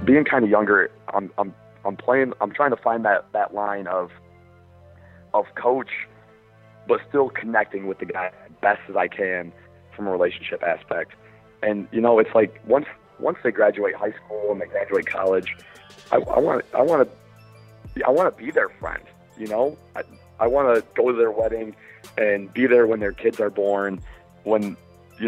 being kind of younger, I'm trying to find that line of coach, but still connecting with the guy as best as I can from a relationship aspect. And it's like once they graduate high school and they graduate college, I want to be their friend. I want to go to their wedding and be there when their kids are born. When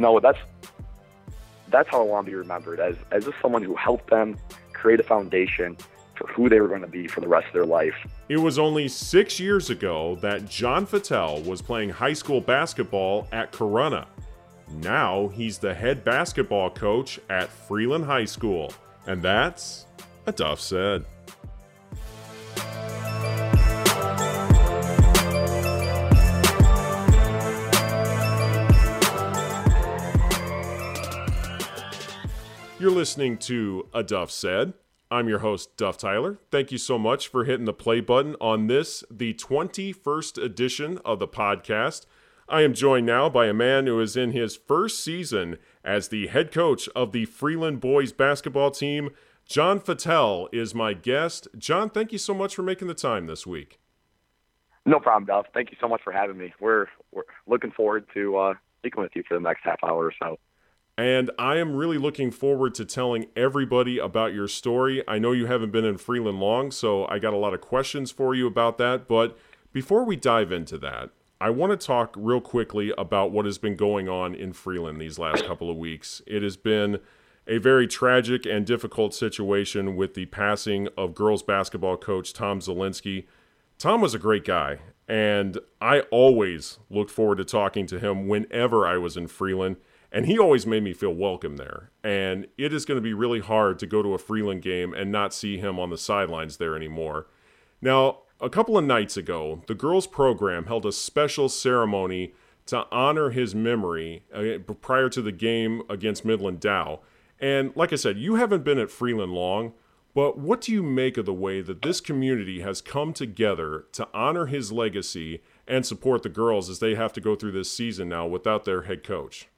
that's how I want to be remembered, as just someone who helped them create a foundation for who they were going to be for the rest of their life. It was only 6 years ago that John Fattel was playing high school basketball at Corunna. Now he's the head basketball coach at Freeland High School. And that's a Duff Said. You're listening to A Duff Said. I'm your host, Duff Tyler. Thank you so much for hitting the play button on this, the 21st edition of the podcast. I am joined now by a man who is in his first season as the head coach of the Freeland boys basketball team. John Fattel is my guest. John, thank you so much for making the time this week. No problem, Duff. Thank you so much for having me. We're looking forward to speaking with you for the next half hour or so. And I am really looking forward to telling everybody about your story. I know you haven't been in Freeland long, so I got a lot of questions for you about that. But before we dive into that, I want to talk real quickly about what has been going on in Freeland these last couple of weeks. It has been a very tragic and difficult situation with the passing of girls basketball coach Tom Zielinski. Tom was a great guy, and I always looked forward to talking to him whenever I was in Freeland. And he always made me feel welcome there. And it is going to be really hard to go to a Freeland game and not see him on the sidelines there anymore. Now, a couple of nights ago, the girls' program held a special ceremony to honor his memory prior to the game against Midland Dow. And like I said, you haven't been at Freeland long, but what do you make of the way that this community has come together to honor his legacy and support the girls as they have to go through this season now without their head coach?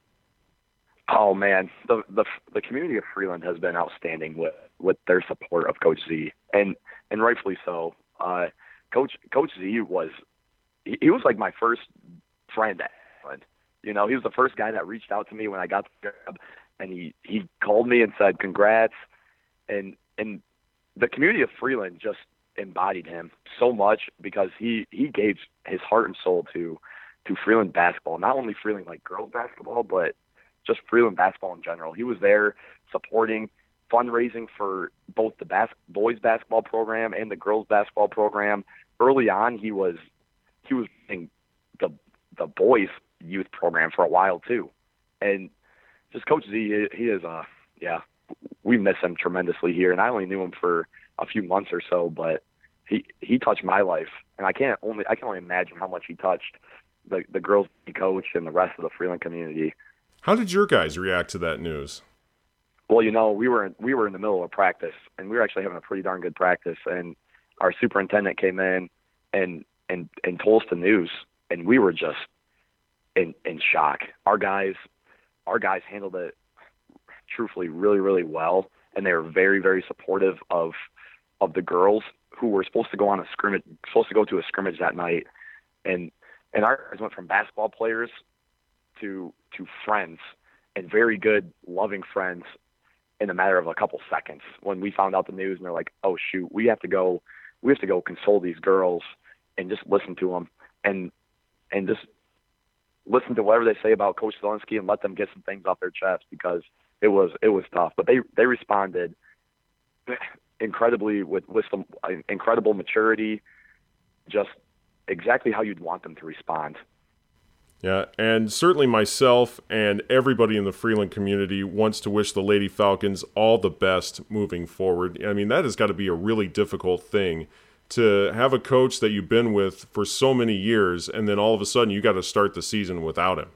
Oh man, the community of Freeland has been outstanding with their support of Coach Z, and rightfully so. Coach Z was like my first friend at Freeland. He was the first guy that reached out to me when I got the job, and he called me and said congrats, and the community of Freeland just embodied him so much because he gave his heart and soul to Freeland basketball, not only Freeland like girls basketball, but just Freeland basketball in general. He was there supporting fundraising for both the boys basketball program and the girls basketball program. Early on, he was in the boys youth program for a while too. And just Coach Z, he is we miss him tremendously here. And I only knew him for a few months or so, but he touched my life, and I can only imagine how much he touched the girls he coached and the rest of the Freeland community. How did your guys react to that news? Well, we were in the middle of practice, and we were actually having a pretty darn good practice. And our superintendent came in and told us the news, and we were just in shock. Our guys handled it truthfully really, really well, and they were very, very supportive of the girls who were supposed to go to a scrimmage that night, and our guys went from basketball players to friends, and very good, loving friends in a matter of a couple seconds. When we found out the news and they're like, oh shoot, we have to go console these girls and just listen to them and just listen to whatever they say about Coach Zielinski and let them get some things off their chest, because it was tough. But they responded incredibly with some incredible maturity, just exactly how you'd want them to respond. Yeah, and certainly myself and everybody in the Freeland community wants to wish the Lady Falcons all the best moving forward. I mean, that has got to be a really difficult thing to have a coach that you've been with for so many years, and then all of a sudden you got to start the season without him.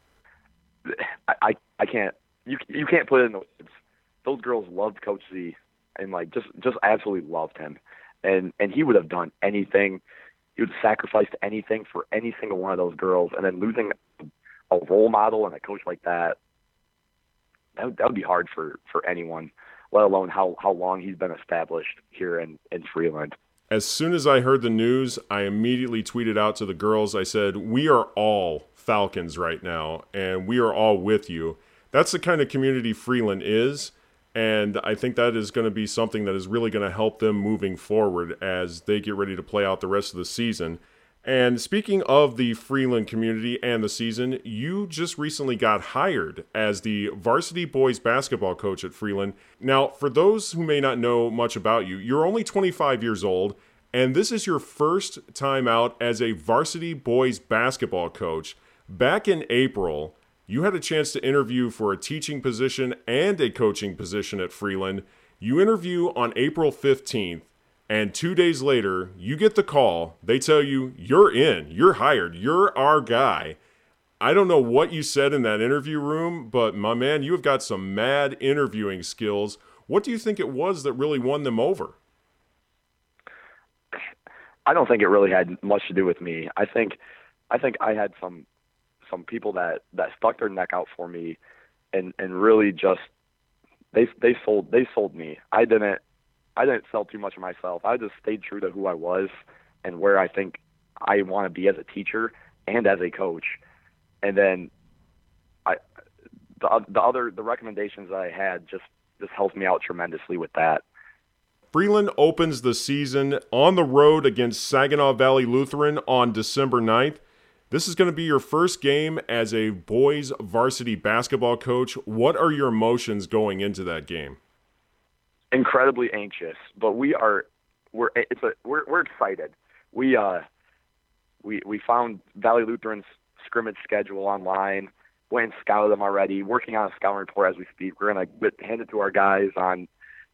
I can't. You can't put it in the words. Those girls loved Coach Z, and just absolutely loved him, and he would have done anything. He would sacrifice anything for any single one of those girls, and then losing a role model and a coach like that would be hard for anyone let alone how long he's been established here in Freeland. As soon as I heard the news, I immediately tweeted out to the girls. I said, "We are all Falcons right now, and we are all with you." That's the kind of community Freeland is, and I think that is going to be something that is really going to help them moving forward as they get ready to play out the rest of the season. And speaking of the Freeland community and the season, you just recently got hired as the varsity boys basketball coach at Freeland. Now, for those who may not know much about you, you're only 25 years old, and this is your first time out as a varsity boys basketball coach. Back in April, you had a chance to interview for a teaching position and a coaching position at Freeland. You interview on April 15th. And 2 days later, you get the call. They tell you, you're in, you're hired, you're our guy. I don't know what you said in that interview room, but my man, you have got some mad interviewing skills. What do you think it was that really won them over? I don't think it really had much to do with me. I think I had some people that stuck their neck out for me and really just they sold me. I didn't sell too much of myself. I just stayed true to who I was and where I think I want to be as a teacher and as a coach. And then the recommendations that I had just helped me out tremendously with that. Freeland opens the season on the road against Saginaw Valley Lutheran on December 9th. This is going to be your first game as a boys varsity basketball coach. What are your emotions going into that game? Incredibly anxious, but we're excited. We found Valley Lutheran's scrimmage schedule online, went and scouted them already, working on a scouting report as we speak. We're gonna hand it to our guys on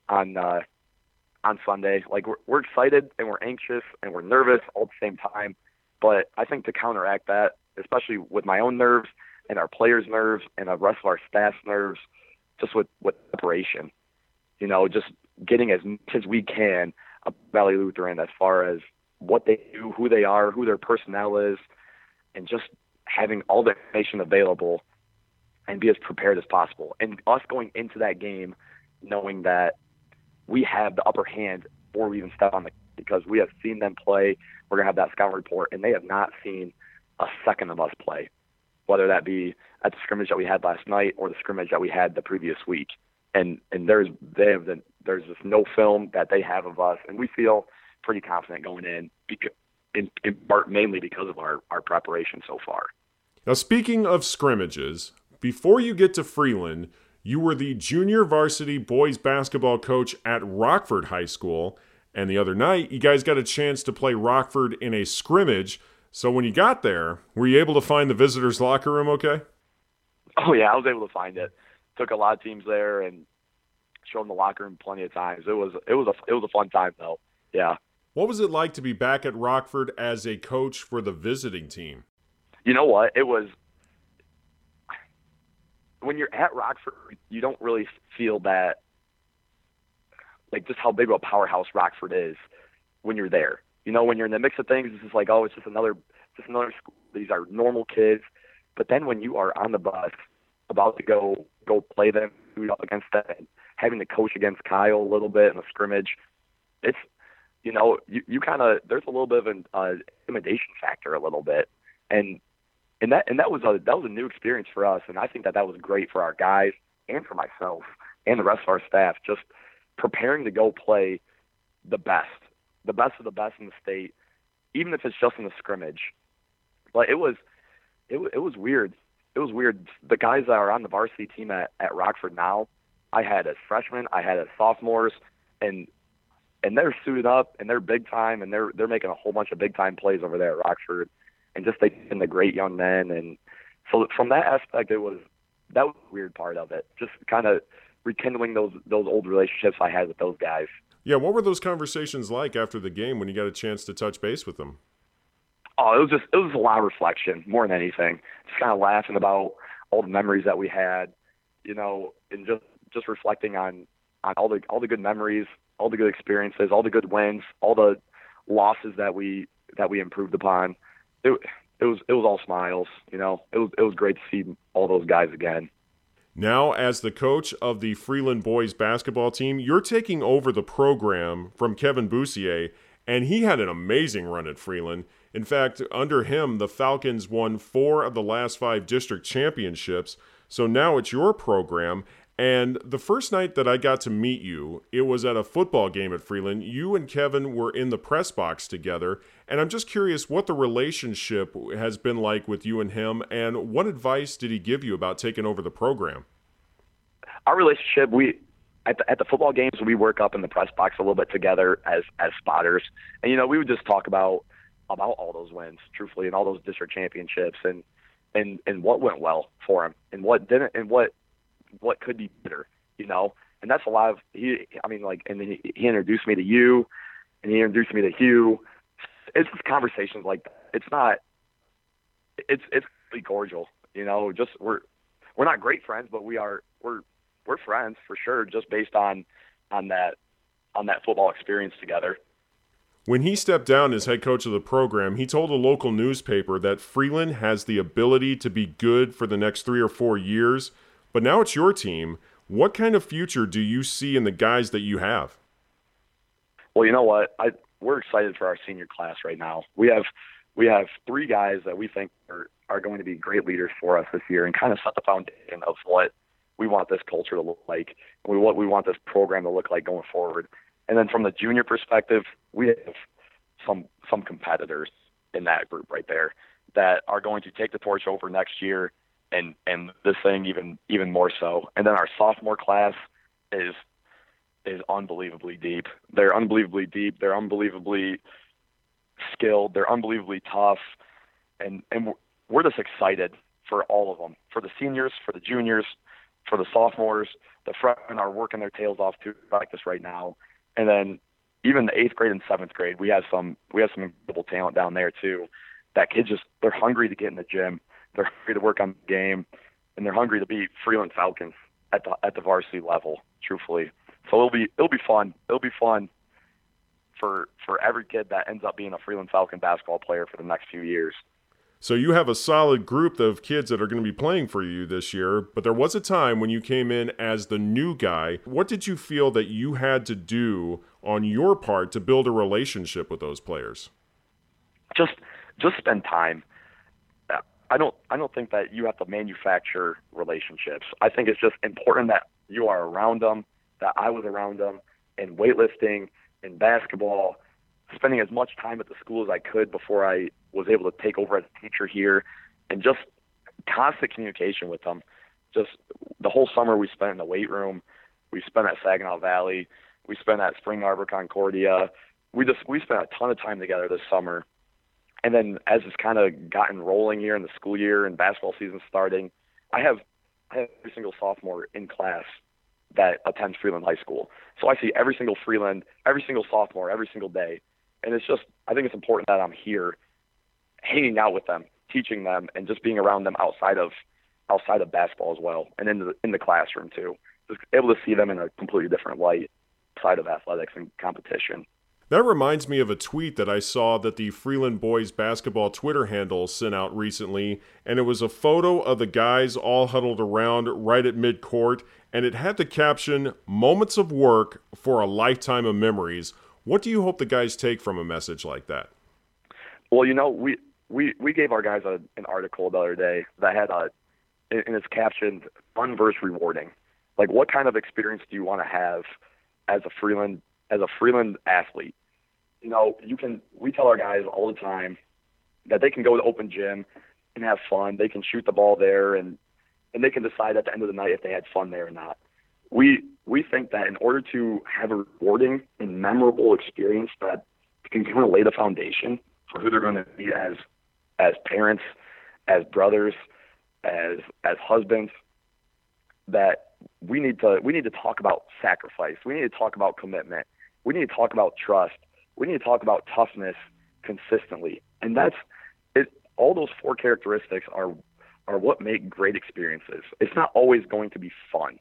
Sunday. Like we're excited and we're anxious and we're nervous all at the same time. But I think to counteract that, especially with my own nerves and our players' nerves and the rest of our staff's nerves, just with preparation. You know, just getting as much as we can of Valley Lutheran as far as what they do, who they are, who their personnel is, and just having all the information available and be as prepared as possible. And us going into that game knowing that we have the upper hand before we even step on because we have seen them play. We're going to have that scouting report, and they have not seen a second of us play, whether that be at the scrimmage that we had last night or the scrimmage that we had the previous week. And there's just no film that they have of us, and we feel pretty confident going in part mainly because of our preparation so far. Now, speaking of scrimmages, before you get to Freeland, you were the junior varsity boys basketball coach at Rockford High School, and the other night you guys got a chance to play Rockford in a scrimmage. So when you got there, were you able to find the visitors' locker room okay? Oh yeah, I was able to find it. Took a lot of teams there and showed them the locker room plenty of times. It was a fun time though. Yeah. What was it like to be back at Rockford as a coach for the visiting team? You know what? It was when you're at Rockford, you don't really feel that like just how big of a powerhouse Rockford is when you're there. You know, when you're in the mix of things, it's just like, oh, it's just another school. These are normal kids. But then when you are on the bus about to go play them against them, having to coach against Kyle a little bit in a scrimmage, it's, you know, you kind of, there's a little bit of an intimidation factor a little bit. And that was a new experience for us. And I think that was great for our guys and for myself and the rest of our staff, just preparing to go play the best of the best in the state, even if it's just in the scrimmage. Like it was weird. It was weird. The guys that are on the varsity team at Rockford now, I had as freshmen, I had as sophomores, and they're suited up and they're big time and they're making a whole bunch of big time plays over there at Rockford, and just the great young men. And so from that aspect, that was the weird part of it. Just kind of rekindling those old relationships I had with those guys. Yeah, what were those conversations like after the game when you got a chance to touch base with them? Oh, it was a lot of reflection more than anything. Just kind of laughing about all the memories that we had, you know, and just reflecting on all the good memories, all the good experiences, all the good wins, all the losses that we improved upon. It was all smiles, you know. It was great to see all those guys again. Now, as the coach of the Freeland boys basketball team, you're taking over the program from Kevin Boussier, and he had an amazing run at Freeland. In fact, under him, the Falcons won 4 of the last 5 district championships. So now it's your program. And the first night that I got to meet you, it was at a football game at Freeland. You and Kevin were in the press box together. And I'm just curious what the relationship has been like with you and him, and what advice did he give you about taking over the program? Our relationship, at the football games, we work up in the press box a little bit together as spotters. And, we would just talk about all those wins, truthfully, and all those district championships and what went well for him and what didn't and what could be better, and that's a lot of, and then he introduced me to you and he introduced me to Hugh. It's just conversations like that. It's really cordial, just we're not great friends, but we're friends for sure, just based on that football experience together. When he stepped down as head coach of the program, he told a local newspaper that Freeland has the ability to be good for the next 3 or 4 years, but now it's your team. What kind of future do you see in the guys that you have? Well, you know what? We're excited for our senior class right now. We have 3 guys that we think are going to be great leaders for us this year and kind of set the foundation of what we want this culture to look like, and what we want this program to look like going forward. And then from the junior perspective, we have some competitors in that group right there that are going to take the torch over next year and this thing even more so. And then our sophomore class is unbelievably deep. They're unbelievably deep. They're unbelievably skilled. They're unbelievably tough. And we're just excited for all of them, for the seniors, for the juniors, for the sophomores. The freshmen are working their tails off to practice right now. And then even the 8th grade and 7th grade, we have some incredible talent down there too. That kids they're hungry to get in the gym. They're hungry to work on the game, and they're hungry to be Freeland Falcons at the varsity level, truthfully. So it'll be fun. It'll be fun for every kid that ends up being a Freeland Falcon basketball player for the next few years. So you have a solid group of kids that are going to be playing for you this year, but there was a time when you came in as the new guy. What did you feel that you had to do on your part to build a relationship with those players? Just spend time. I don't think that you have to manufacture relationships. I think it's just important that you are around them, that I was around them in weightlifting, in basketball, spending as much time at the school as I could before I was able to take over as a teacher here, and just constant communication with them. Just the whole summer we spent in the weight room. We spent at Saginaw Valley. We spent at Spring Arbor Concordia. We spent a ton of time together this summer. And then as it's kind of gotten rolling here in the school year and basketball season starting, I have every single sophomore in class that attends Freeland High School. So I see every single Freeland, every single sophomore, every single day. And I think it's important that I'm here hanging out with them, teaching them, and just being around them outside of basketball as well, and in the classroom too. Just able to see them in a completely different light outside of athletics and competition. That reminds me of a tweet that I saw that the Freeland boys basketball Twitter handle sent out recently, and it was a photo of the guys all huddled around right at midcourt, and it had the caption, "Moments of work for a lifetime of memories." What do you hope the guys take from a message like that? Well, we gave our guys an article the other day that had and it's captioned "Fun versus rewarding." Like, what kind of experience do you want to have as a Freeland athlete? We tell our guys all the time that they can go to open gym and have fun. They can shoot the ball there, and they can decide at the end of the night if they had fun there or not. We think that in order to have a rewarding and memorable experience that can kind of lay the foundation for who they're going to be as parents, as brothers, as husbands, that we need to talk about sacrifice. We need to talk about commitment. We need to talk about trust. We need to talk about toughness consistently. And that's it. All those 4 characteristics are what make great experiences. It's not always going to be fun.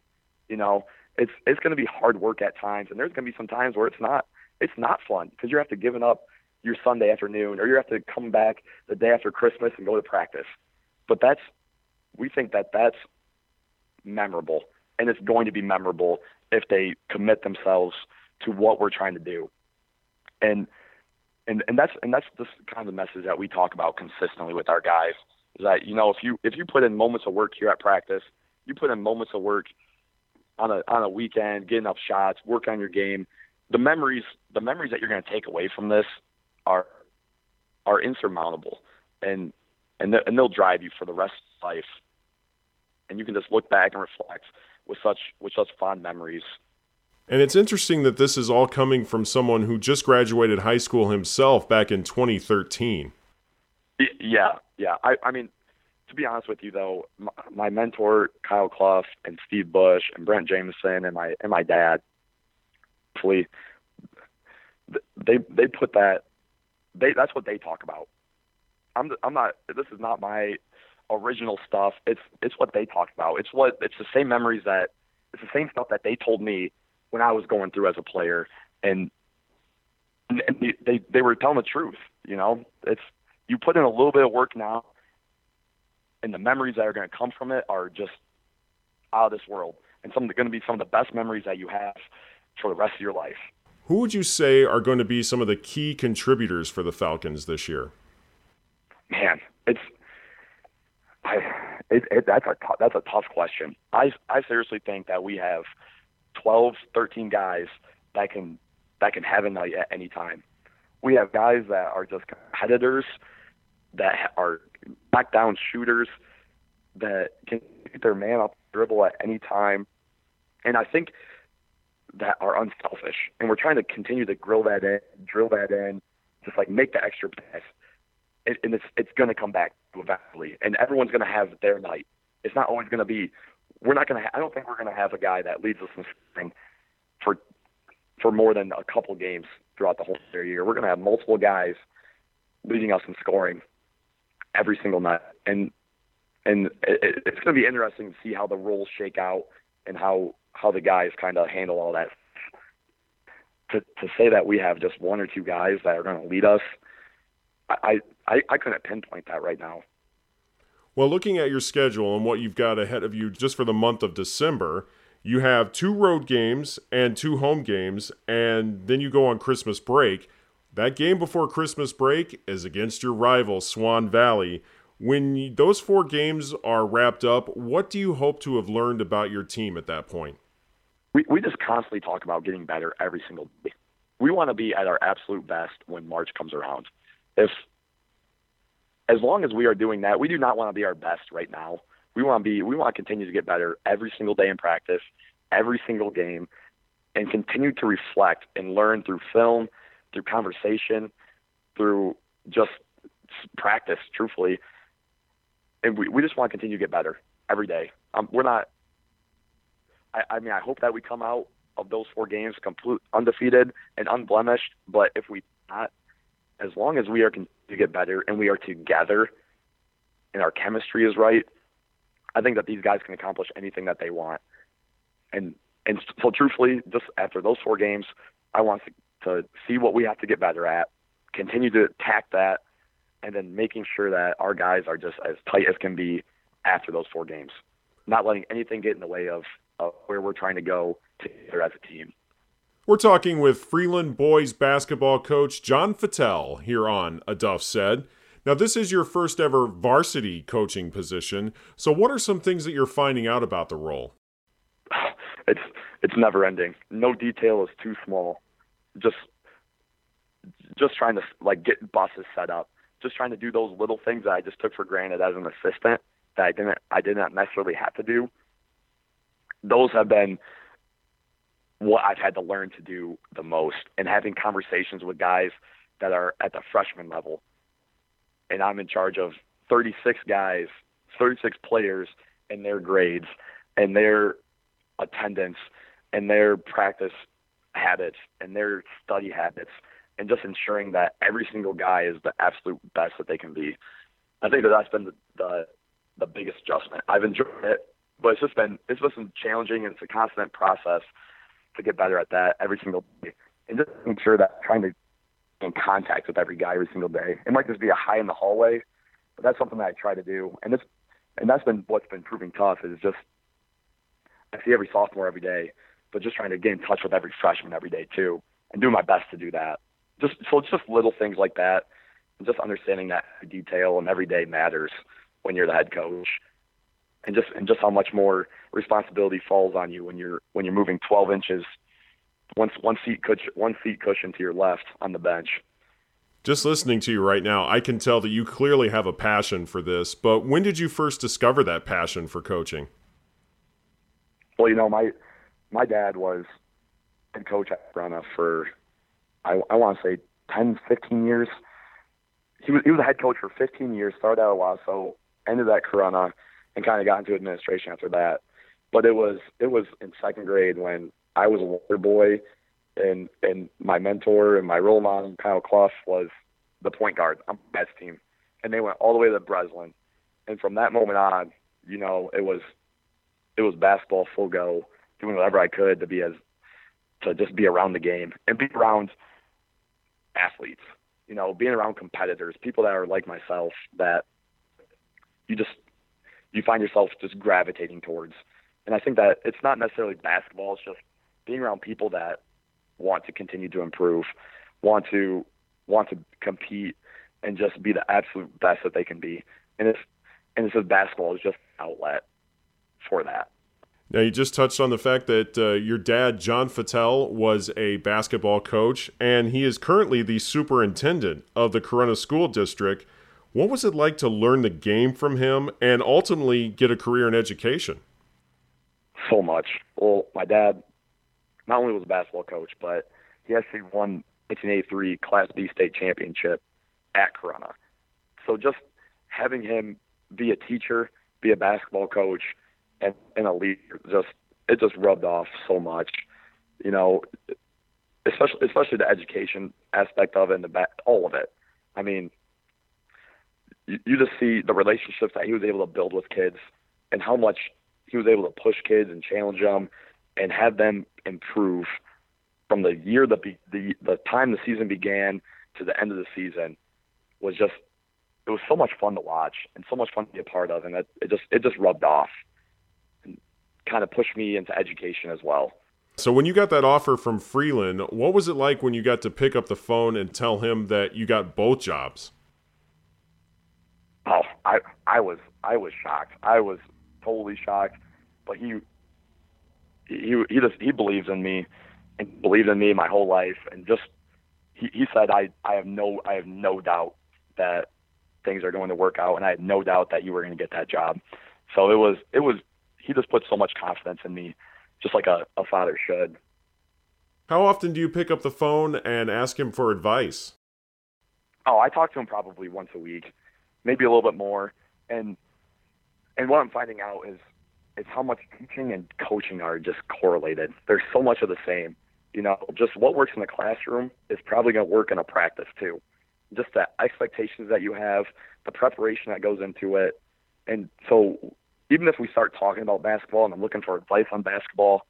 It's going to be hard work at times, and there's going to be some times where it's not fun because you have to give up your Sunday afternoon, or you have to come back the day after Christmas and go to practice. But we think that that's memorable, and it's going to be memorable if they commit themselves to what we're trying to do. And that's just kind of the message that we talk about consistently with our guys, is that, if you put in moments of work here at practice, you put in moments of work on a weekend, get enough shots, work on your game, the memories that you're going to take away from this are insurmountable, and they'll drive you for the rest of life. And you can just look back and reflect with such fond memories. And it's interesting that this is all coming from someone who just graduated high school himself back in 2013. Yeah. I mean, to be honest with you, though, my mentor Kyle Clough and Steve Bush and Brent Jameson and my dad, they put that. That's what they talk about. I'm not. This is not my original stuff. It's what they talk about. It's the same memories it's the same stuff that they told me when I was going through as a player, and they were telling the truth. It's, you put in a little bit of work now, and the memories that are going to come from it are just out of this world, and going to be some of the best memories that you have for the rest of your life. Who would you say are going to be some of the key contributors for the Falcons this year? Man, that's a tough question. I seriously think that we have 12, 13 guys that can have a night at any time. We have guys that are just competitors, that are knockdown shooters, that can get their man up dribble at any time, and I think that are unselfish. And we're trying to continue to drill that in, just like make the extra pass. And it's going to come back eventually, and everyone's going to have their night. It's not always going to be. I don't think we're going to have a guy that leads us in scoring for more than a couple games throughout the whole year. We're going to have multiple guys leading us in scoring every single night, and it's going to be interesting to see how the roles shake out and how the guys kind of handle all that. To say that we have just one or two guys that are going to lead us, I couldn't pinpoint that right now. Well, looking at your schedule and what you've got ahead of you just for the month of December, you have 2 road games and 2 home games, and then you go on Christmas break. That game before Christmas break is against your rival, Swan Valley. When those 4 games are wrapped up, what do you hope to have learned about your team at that point? We just constantly talk about getting better every single day. We want to be at our absolute best when March comes around. As long as we are doing that, we do not want to be our best right now. We want to continue to get better every single day in practice, every single game, and continue to reflect and learn through film, through conversation, through just practice, truthfully. And we just want to continue to get better every day. We're not. I mean, I hope that we come out of those 4 games complete undefeated and unblemished. But if we not, as long as we are continuing to get better and we are together and our chemistry is right, I think that these guys can accomplish anything that they want. And so truthfully, just after those 4 games, I want to see what we have to get better at, continue to attack that, and then making sure that our guys are just as tight as can be after those 4 games, not letting anything get in the way of where we're trying to go together as a team. We're talking with Freeland boys basketball coach John Fattel here on Enough Said. Now, this is your first ever varsity coaching position, so what are some things that you're finding out about the role? It's never ending. No detail is too small. Just trying to get buses set up. Just trying to do those little things that I just took for granted as an assistant that I didn't necessarily have to do. Those have been what I've had to learn to do the most, and having conversations with guys that are at the freshman level. And I'm in charge of 36 guys, 36 players, and their grades and their attendance and their practice habits and their study habits, and just ensuring that every single guy is the absolute best that they can be. I think that's been the biggest adjustment. I've enjoyed it, but it's just been challenging, and it's a constant process to get better at that every single day, and just make sure that I'm trying to be in contact with every guy every single day. It might just be a hi in the hallway, but that's something that I try to do, and that's been what's been proving tough, is just I see every sophomore every day, but just trying to get in touch with every freshman every day too, and do my best to do that. It's just little things like that, and just understanding that detail and every day matters when you're the head coach, and just how much more responsibility falls on you when you're moving 12 inches, one seat cushion to your left on the bench. Just listening to you right now, I can tell that you clearly have a passion for this, but when did you first discover that passion for coaching? Well, my dad was head coach at Corunna for, I want to say 10, 15 years. He was a head coach for 15 years, started out at Wausau, ended at Corunna, and kind of got into administration after that. But it was in second grade when I was a water boy, and my mentor and my role model, Kyle Clough, was the point guard on my dad's team. And they went all the way to Breslin. And from that moment on, it was basketball full go, doing whatever I could to just be around the game and be around athletes, being around competitors, people that are like myself, that you find yourself just gravitating towards. And I think that it's not necessarily basketball, it's just being around people that want to continue to improve, want to compete, and just be the absolute best that they can be. And it's just basketball is just an outlet for that. Now, you just touched on the fact that your dad, John Fattel, was a basketball coach, and he is currently the superintendent of the Corunna School District. What was it like to learn the game from him and ultimately get a career in education? So much. Well, my dad not only was a basketball coach, but he actually won 1983 Class B state championship at Corunna. So just having him be a teacher, be a basketball coach, and a leader, it just rubbed off so much, especially the education aspect of it and all of it. I mean, you just see the relationships that he was able to build with kids and how much he was able to push kids and challenge them and have them improve from the year the time the season began to the end of the season. It was so much fun to watch and so much fun to be a part of, and it just rubbed off and kind of pushed me into education as well. So when you got that offer from Freeland, what was it like when you got to pick up the phone and tell him that you got both jobs? Oh, I was shocked. I was totally shocked, but he believes in me and believed in me my whole life, and just he said I have no doubt that things are going to work out, and I had no doubt that you were going to get that job. So it was he just put so much confidence in me, just like a father should. How often do you pick up the phone and ask him for advice? Oh, I talk to him probably once a week, maybe a little bit more, and what I'm finding out is how much teaching and coaching are just correlated. There's so much of the same. Just what works in the classroom is probably going to work in a practice too. Just the expectations that you have, the preparation that goes into it. And so even if we start talking about basketball and I'm looking for advice on basketball,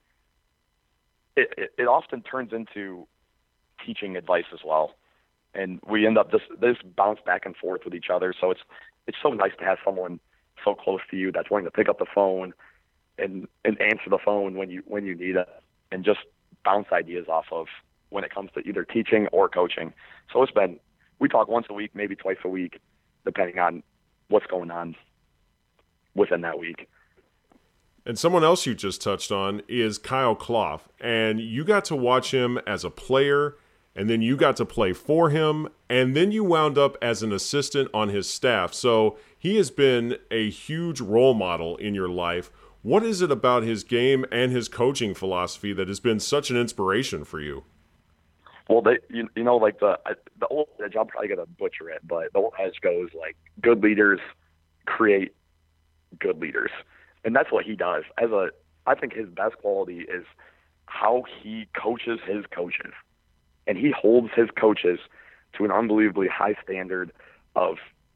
it often turns into teaching advice as well. And we end up this bounce back and forth with each other. So it's so nice to have someone so close to you that's willing to pick up the phone and answer the phone when you need it, and just bounce ideas off of when it comes to either teaching or coaching. So we talk once a week, maybe twice a week, depending on what's going on within that week. And someone else you just touched on is Kyle Clough, and you got to watch him as a player, and then you got to play for him, and then you wound up as an assistant on his staff. So he has been a huge role model in your life. What is it about his game and his coaching philosophy that has been such an inspiration for you? Well, like the old adage, I'm probably going to butcher it, but the old adage goes like, good leaders create good leaders. And that's what he does. I think his best quality is how he coaches his coaches. And he holds his coaches to an unbelievably high standard of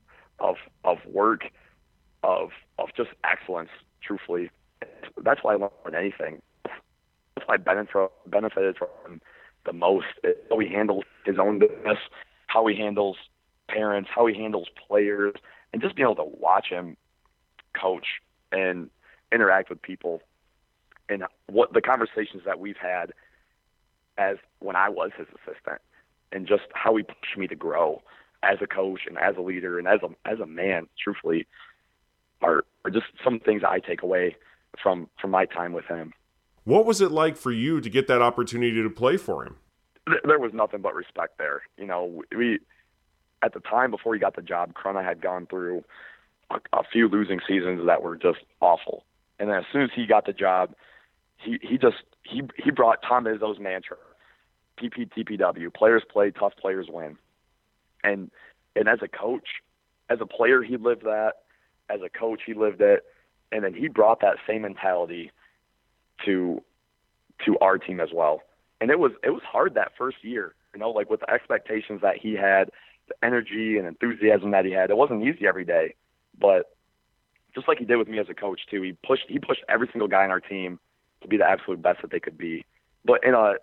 work, of just excellence, truthfully. That's why I learn anything. That's why I benefited from him the most. How he handles his own business, how he handles parents, how he handles players, and just being able to watch him coach and interact with people and what the conversations that we've had as when I was his assistant, and just how he pushed me to grow as a coach and as a leader and as a man, truthfully, are just some things I take away from my time with him. What was it like for you to get that opportunity to play for him? There was nothing but respect there. You know, we at the time before he got the job, Corunna had gone through a few losing seasons that were just awful. And then as soon as he got the job, he brought Tom Izzo's mantra, PPTPW, players play, tough players win. And as a coach, as a player, he lived that. As a coach, he lived it. And then he brought that same mentality to our team as well. And it was hard that first year, you know, like with the expectations that he had, the energy and enthusiasm that he had. It wasn't easy every day, but just like he did with me as a coach too, he pushed every single guy on our team to be the absolute best that they could be. But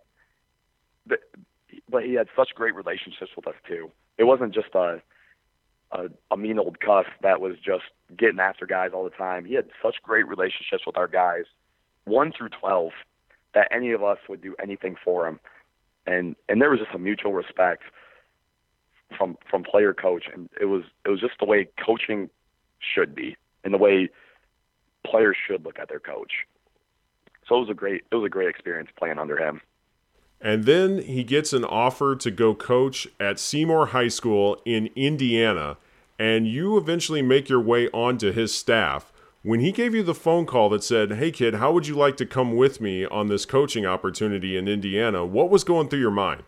he had such great relationships with us too. It wasn't just a mean old cuss that was just getting after guys all the time. He had such great relationships with our guys, 1 through 12, that any of us would do anything for him. And there was just a mutual respect from player coach, and it was just the way coaching should be and the way players should look at their coach. So it was a great experience playing under him. And then he gets an offer to go coach at Seymour High School in Indiana, and you eventually make your way onto his staff. When he gave you the phone call that said, "Hey kid, how would you like to come with me on this coaching opportunity in Indiana?" What was going through your mind?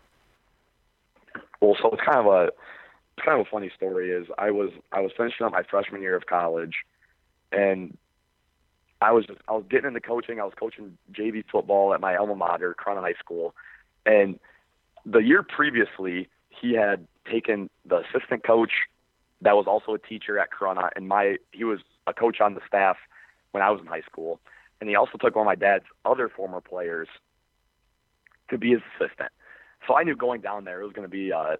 Well, so it's kind of a funny story. Is I was finishing up my freshman year of college, and I was getting into coaching. I was coaching JV football at my alma mater, Corunna High School, and the year previously he had taken the assistant coach that was also a teacher at Corunna, and he was a coach on the staff when I was in high school, and he also took one of my dad's other former players to be his assistant. So I knew going down there it was going to be a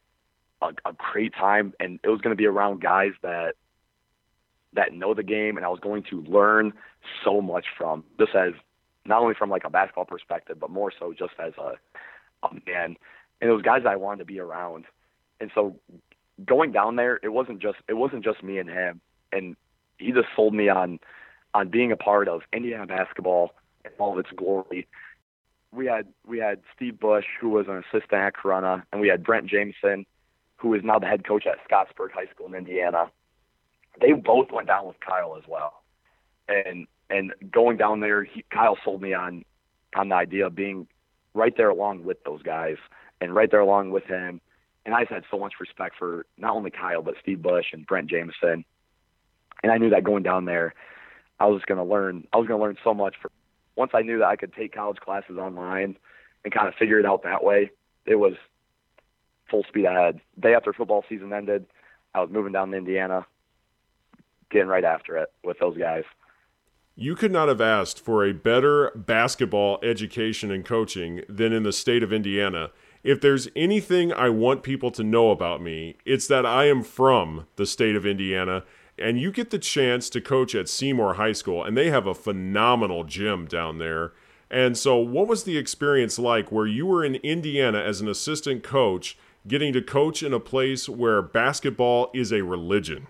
great time, and it was going to be around guys that know the game, and I was going to learn so much from, just as not only from like a basketball perspective, but more so just as a man. And it was guys that I wanted to be around. And so going down there, it wasn't just me and him. And he just sold me on being a part of Indiana basketball in all of its glory. We had Steve Bush, who was an assistant at Corunna, and we had Brent Jameson, who is now the head coach at Scottsburg High School in Indiana. They both went down with Kyle as well. And going down there, Kyle sold me on the idea of being right there along with those guys and right there along with him. And I just had so much respect for not only Kyle, but Steve Bush and Brent Jameson. And I knew that going down there, I was going to learn so much. Once I knew that I could take college classes online and kind of figure it out that way, it was full speed ahead. Day after football season ended, I was moving down to Indiana, getting right after it with those guys. You could not have asked for a better basketball education and coaching than in the state of Indiana. If there's anything I want people to know about me, it's that I am from the state of Indiana, and you get the chance to coach at Seymour High School, and they have a phenomenal gym down there. And so what was the experience like where you were in Indiana as an assistant coach, getting to coach in a place where basketball is a religion?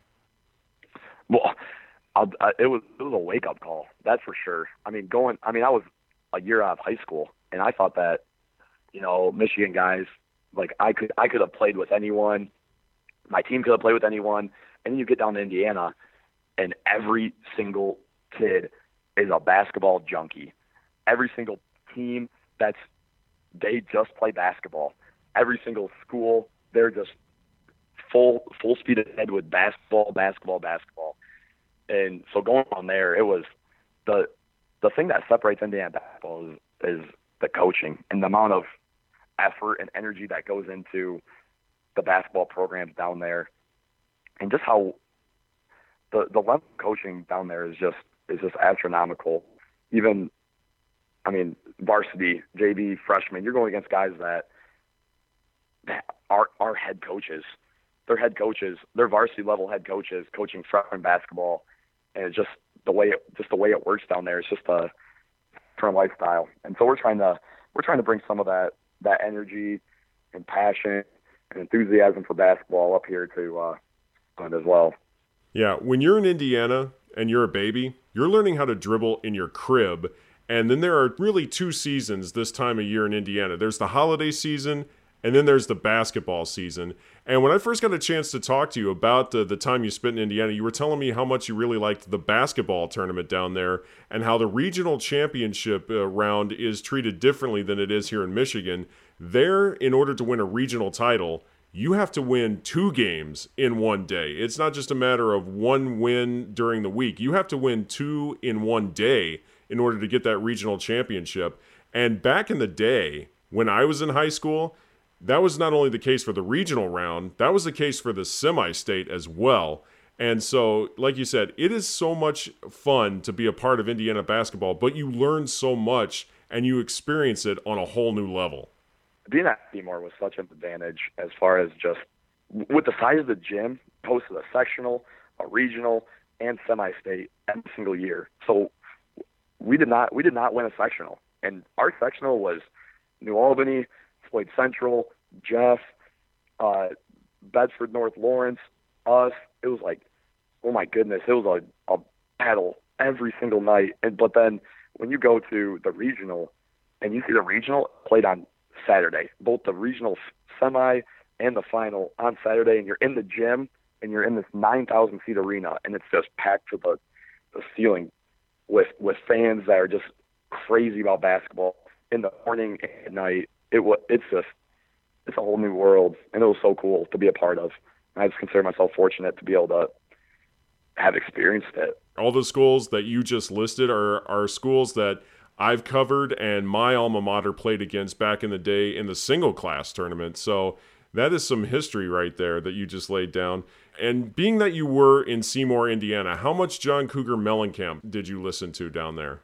Well, it was a wake-up call, that's for sure. I was a year out of high school, and I thought that, you know, Michigan guys, like I could have played with anyone, my team could have played with anyone, and then you get down to Indiana, and every single kid is a basketball junkie. Every single team they just play basketball. Every single school, they're just full speed ahead with basketball. And so going on there, it was the thing that separates Indiana basketball is the coaching and the amount of effort and energy that goes into the basketball programs down there, and just how the level of coaching down there is just astronomical. Even, varsity, JV, freshman, you're going against guys that are head coaches. They're head coaches. They're varsity level head coaches coaching freshman basketball, and it's just the way it works down there. It's just different lifestyle. And so we're trying to bring some of that energy and passion and enthusiasm for basketball up here to as well. Yeah, when you're in Indiana and you're a baby, you're learning how to dribble in your crib. And then there are really 2 seasons this time of year in Indiana. There's the holiday season, and then there's the basketball season. And when I first got a chance to talk to you about the time you spent in Indiana, you were telling me how much you really liked the basketball tournament down there and how the regional championship round is treated differently than it is here in Michigan. There, in order to win a regional title, you have to win 2 games in one day. It's not just a matter of 1 win during the week. You have to win 2 in one day in order to get that regional championship. And back in the day, when I was in high school, that was not only the case for the regional round, that was the case for the semi-state as well. And so, like you said, it is so much fun to be a part of Indiana basketball, but you learn so much and you experience it on a whole new level. Being at Seymour was such an advantage as far as just with the size of the gym, hosted a sectional, a regional, and semi-state every single year. So we did not win a sectional, and our sectional was New Albany, Floyd Central, Jeff, Bedford North Lawrence, us. It was like, oh my goodness, it was a battle every single night. But then when you go to the regional and you see the regional played on Saturday, both the regional semi and the final on Saturday, and you're in the gym and you're in this 9,000 seat arena and it's just packed to the ceiling with fans that are just crazy about basketball in the morning and at night. It's a whole new world, and it was so cool to be a part of. I just consider myself fortunate to be able to have experienced it. All the schools that you just listed are schools that I've covered and my alma mater played against back in the day in the single class tournament. So that is some history right there that you just laid down. And being that you were in Seymour, Indiana, how much John Cougar Mellencamp did you listen to down there?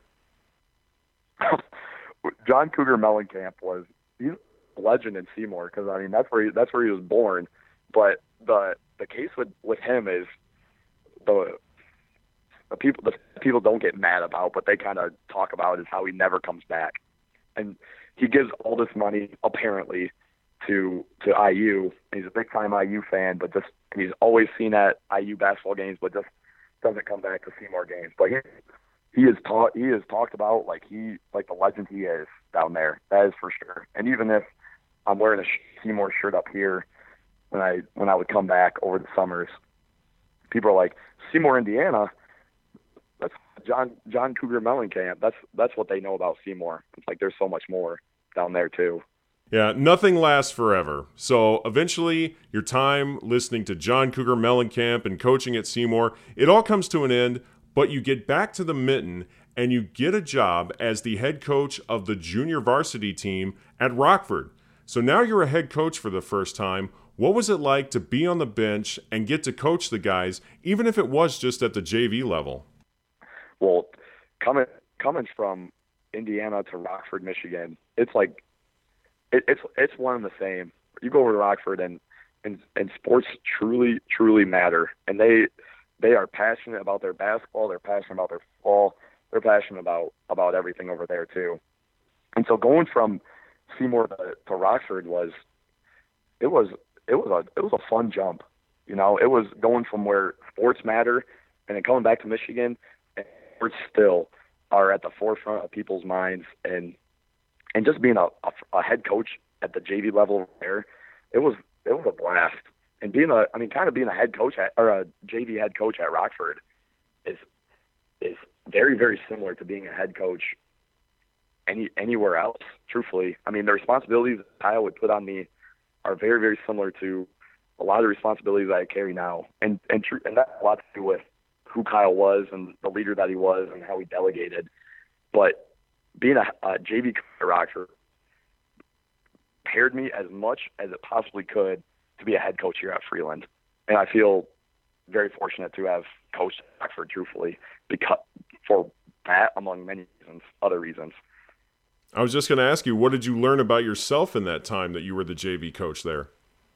John Cougar Mellencamp he's a legend in Seymour because I mean that's where he was born. But the case with him is the people don't get mad about, but they kind of talk about is how he never comes back, and he gives all this money apparently to IU. He's a big time IU fan, but he's always seen at IU basketball games, but just doesn't come back to Seymour games. But he is talked about like the legend he is down there. That is for sure. And even if I'm wearing a Seymour shirt up here when I would come back over the summers, people are like, Seymour, Indiana. That's John Cougar Mellencamp. That's what they know about Seymour. It's like there's so much more down there too. Yeah, nothing lasts forever. So eventually, your time listening to John Cougar Mellencamp and coaching at Seymour, it all comes to an end, but you get back to the Mitten and you get a job as the head coach of the junior varsity team at Rockford. So now you're a head coach for the first time. What was it like to be on the bench and get to coach the guys, even if it was just at the JV level? Well, coming from Indiana to Rockford, Michigan, it's like it's one and the same. You go over to Rockford and sports truly matter, and they are passionate about their basketball, they're passionate about their football, they're passionate about everything over there too. And so going from Seymour to Rockford was a fun jump. You know, it was going from where sports matter and then coming back to Michigan, and sports still are at the forefront of people's minds, and just being a head coach at the JV level there, it was a blast. And being a head coach or a JV head coach at Rockford is very, very similar to being a head coach anywhere else. Truthfully, I mean, the responsibilities Kyle would put on me are very, very similar to a lot of the responsibilities I carry now, and that has a lot to do with who Kyle was and the leader that he was and how he delegated. But being a JV coach at Rockford prepared me as much as it possibly could to be a head coach here at Freeland. And I feel very fortunate to have coached at Rockford, truthfully, because for that, among many other reasons. I was just going to ask you, what did you learn about yourself in that time that you were the JV coach there?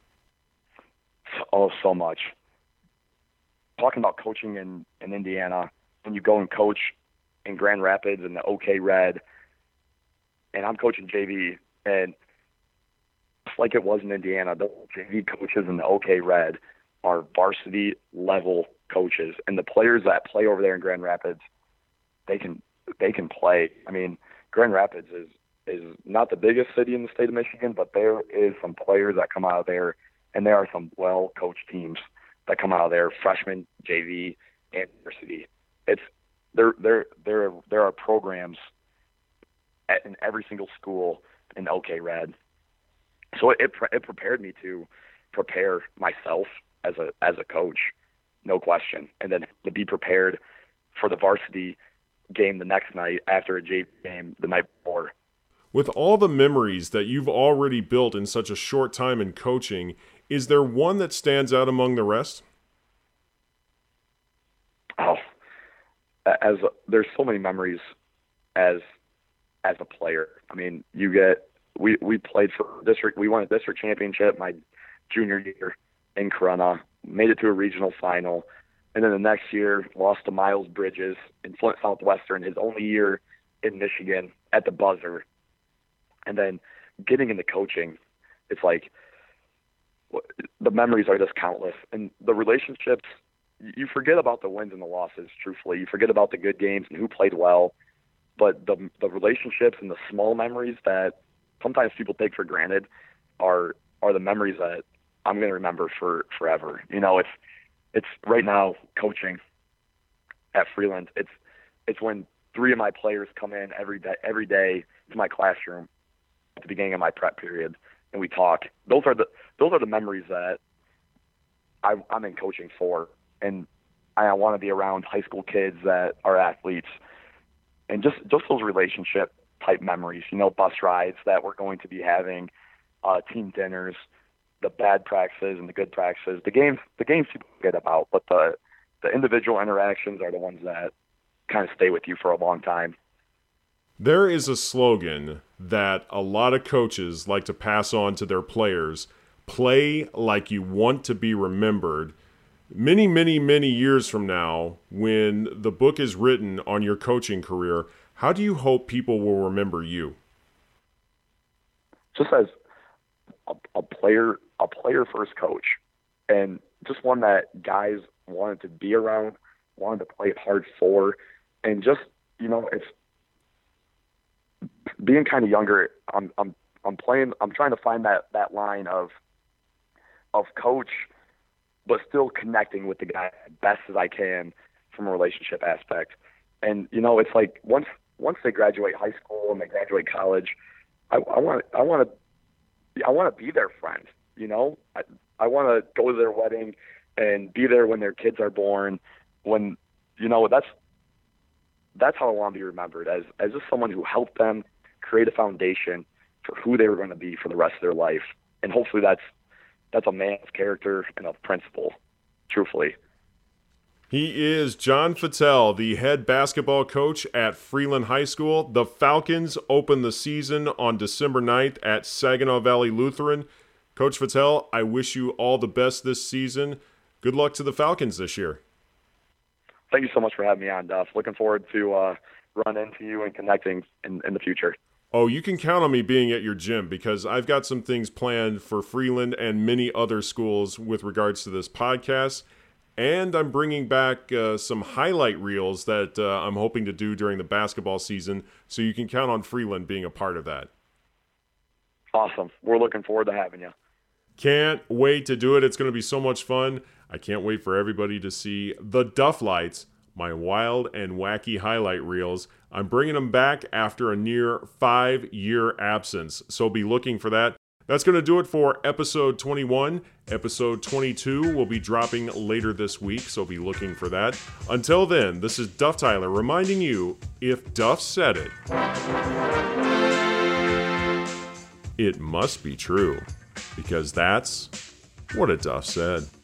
Oh, so much. Talking about coaching in Indiana, when you go and coach in Grand Rapids and the OK Red, and I'm coaching JV, and just like it was in Indiana, the JV coaches in the OK Red are varsity level coaches, and the players that play over there in Grand Rapids, they can play. I mean, Grand Rapids is not the biggest city in the state of Michigan, but there is some players that come out of there, and there are some well-coached teams that come out of there, freshman, JV, and varsity. There are programs in every single school in OK Red. So it prepared me to prepare myself as a coach, no question, and then to be prepared for the varsity game the next night after a JV game the night before. With all the memories that you've already built in such a short time in coaching, is there one that stands out among the rest? There's so many memories as a player. I mean, we played for district. We won a district championship my junior year in Corunna, made it to a regional final, and then the next year lost to Miles Bridges in Flint Southwestern, his only year in Michigan, at the buzzer. And then getting into coaching, it's like the memories are just countless, and the relationships. You forget about the wins and the losses, truthfully. You forget about the good games and who played well. But the relationships and the small memories that sometimes people take for granted are the memories that I'm going to remember for forever. You know, it's right now coaching at Freeland. It's when 3 of my players come in every day to my classroom at the beginning of my prep period, and we talk. Those are the memories that I'm in coaching for. And I want to be around high school kids that are athletes, and just those relationship type memories, you know, bus rides that we're going to be having, team dinners, the bad practices and the good practices, the games people forget about, but the individual interactions are the ones that kind of stay with you for a long time. There is a slogan that a lot of coaches like to pass on to their players: play like you want to be remembered. Many, many, many years from now, when the book is written on your coaching career, how do you hope people will remember you? Just as a player first coach, and just one that guys wanted to be around, wanted to play hard for, and just, you know, it's being kind of younger. I'm trying to find that line of coach, but still connecting with the guy as best as I can from a relationship aspect. And, you know, it's like once they graduate high school and they graduate college, I want to be their friend. You know, I want to go to their wedding and be there when their kids are born. When, you know, that's how I want to be remembered, as just someone who helped them create a foundation for who they were going to be for the rest of their life. And hopefully that's a man of character and of principle, truthfully. He is John Fattel, the head basketball coach at Freeland High School. The Falcons open the season on December 9th at Saginaw Valley Lutheran. Coach Fattel, I wish you all the best this season. Good luck to the Falcons this year. Thank you so much for having me on, Duff. Looking forward to run into you and connecting in the future. Oh, you can count on me being at your gym, because I've got some things planned for Freeland and many other schools with regards to this podcast. And I'm bringing back some highlight reels that I'm hoping to do during the basketball season, so you can count on Freeland being a part of that. Awesome. We're looking forward to having you. Can't wait to do it. It's going to be so much fun. I can't wait for everybody to see the Duff Lights, my wild and wacky highlight reels. I'm bringing them back after a near 5-year absence, so be looking for that. That's going to do it for episode 21. Episode 22 will be dropping later this week, so be looking for that. Until then, this is Duff Tyler reminding you, if Duff said it, it must be true, because that's what a Duff said.